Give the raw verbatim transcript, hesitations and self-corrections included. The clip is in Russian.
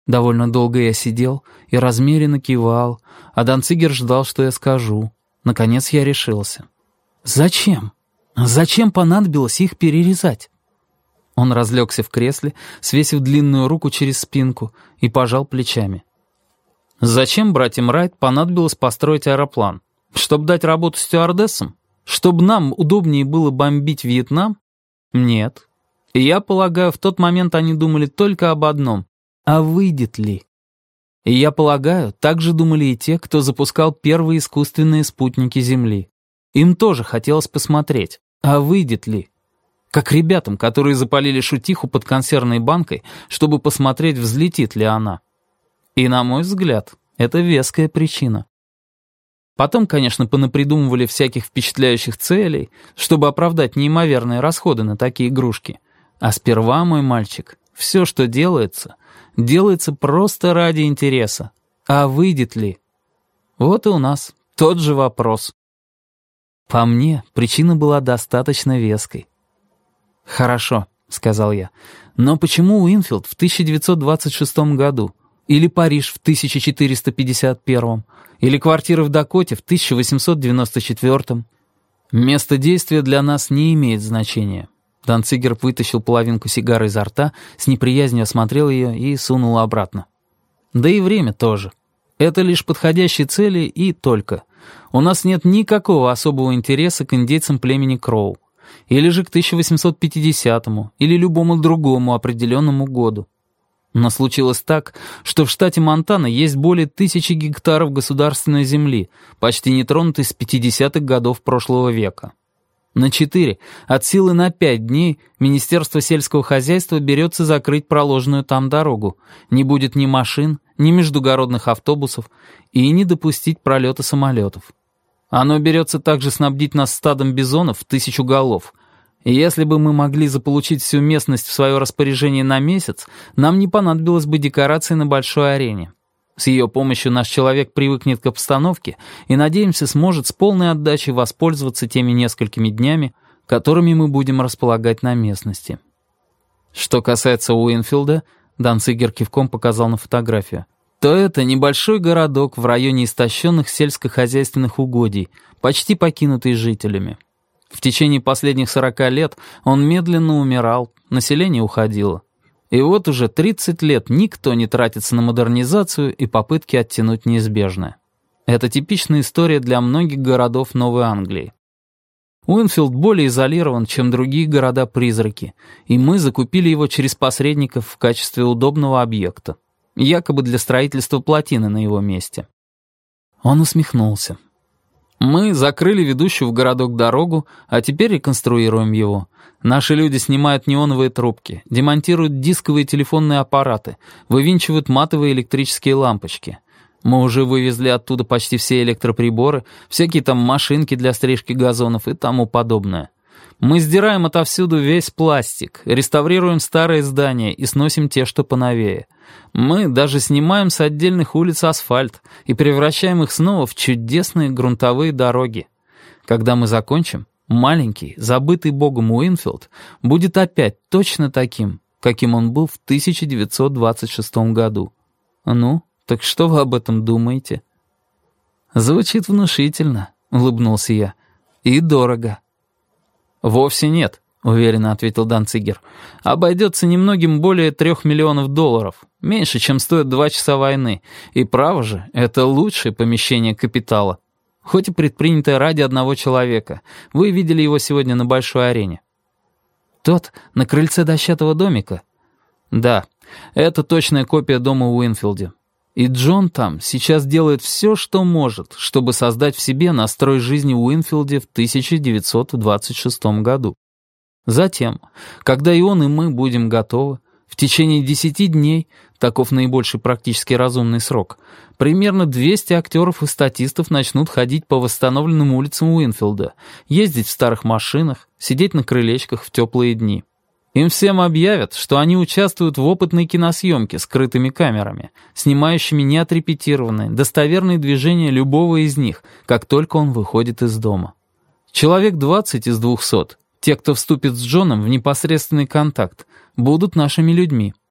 Довольно долго я сидел и размеренно кивал, а Данцигер ждал, что я скажу. Наконец я решился. «Зачем? Зачем понадобилось их перерезать?» Он разлегся в кресле, свесив длинную руку через спинку, и пожал плечами. «Зачем братьям Райт понадобилось построить аэроплан? Чтобы дать работу стюардессам? Чтобы нам удобнее было бомбить Вьетнам? Нет. И я полагаю, в тот момент они думали только об одном. А выйдет ли? И я полагаю, так же думали и те, кто запускал первые искусственные спутники Земли. Им тоже хотелось посмотреть, а выйдет ли? Как ребятам, которые запалили шутиху под консервной банкой, чтобы посмотреть, взлетит ли она. И, на мой взгляд, это веская причина. Потом, конечно, понапридумывали всяких впечатляющих целей, чтобы оправдать неимоверные расходы на такие игрушки. А сперва, мой мальчик, все, что делается, делается просто ради интереса. А выйдет ли? Вот и у нас тот же вопрос. По мне, причина была достаточно веской. «Хорошо», — сказал я, — «но почему Уинфилд в тысяча девятьсот двадцать шестом году? Или Париж в тысяча четыреста пятьдесят первом? Или квартира в Дакоте в тысяча восемьсот девяносто четвёртом? Место действия для нас не имеет значения». Данцигер вытащил половинку сигары изо рта, с неприязнью осмотрел ее и сунул обратно. «Да и время тоже. Это лишь подходящие цели и только. У нас нет никакого особого интереса к индейцам племени Кроу. Или же к тысяча восемьсот пятидесятому, или любому другому определенному году. Но случилось так, что в штате Монтана есть более тысячи гектаров государственной земли, почти нетронутой с пятидесятых годов прошлого века. На четыре, от силы на пять дней, Министерство сельского хозяйства берется закрыть проложенную там дорогу. Не будет ни машин, ни междугородных автобусов и не допустить пролета самолетов. Оно берется также снабдить нас стадом бизонов в тысячу голов. И если бы мы могли заполучить всю местность в свое распоряжение на месяц, нам не понадобилось бы декорации на большой арене. С ее помощью наш человек привыкнет к обстановке и, надеемся, сможет с полной отдачей воспользоваться теми несколькими днями, которыми мы будем располагать на местности. Что касается Уинфилда, Данцигер кивком показал на фотографию, то это небольшой городок в районе истощенных сельскохозяйственных угодий, почти покинутый жителями. В течение последних сорока лет он медленно умирал, население уходило. И вот уже тридцать лет никто не тратится на модернизацию и попытки оттянуть неизбежное. Это типичная история для многих городов Новой Англии. Уинфилд более изолирован, чем другие города-призраки, и мы закупили его через посредников в качестве удобного объекта, якобы для строительства плотины на его месте. Он усмехнулся. Мы закрыли ведущую в городок дорогу, а теперь реконструируем его. Наши люди снимают неоновые трубки, демонтируют дисковые телефонные аппараты, вывинчивают матовые электрические лампочки. Мы уже вывезли оттуда почти все электроприборы, всякие там машинки для стрижки газонов и тому подобное. Мы сдираем отовсюду весь пластик, реставрируем старые здания и сносим те, что поновее. Мы даже снимаем с отдельных улиц асфальт и превращаем их снова в чудесные грунтовые дороги. Когда мы закончим, маленький, забытый богом Уинфилд будет опять точно таким, каким он был в тысяча девятьсот двадцать шестом году. Ну, так что вы об этом думаете? Звучит внушительно, улыбнулся я. И дорого. Вовсе нет, уверенно ответил Данцигер. Обойдется немногим более трех миллионов долларов. Меньше, чем стоит два часа войны. И право же, это лучшее помещение капитала. Хоть и предпринятое ради одного человека. Вы видели его сегодня на большой арене. Тот на крыльце дощатого домика? Да, это точная копия дома в Уинфилде. И Джон там сейчас делает все, что может, чтобы создать в себе настрой жизни в Уинфилде в тысяча девятьсот двадцать шестом году. Затем, когда и он, и мы будем готовы, в течение десяти дней, таков наибольший практически разумный срок, примерно двести актеров и статистов начнут ходить по восстановленным улицам Уинфилда, ездить в старых машинах, сидеть на крылечках в теплые дни. Им всем объявят, что они участвуют в опытной киносъемке с скрытыми камерами, снимающими неотрепетированные, достоверные движения любого из них, как только он выходит из дома. Человек двадцать из двухсот, те, кто вступит с Джоном в непосредственный контакт, будут нашими людьми.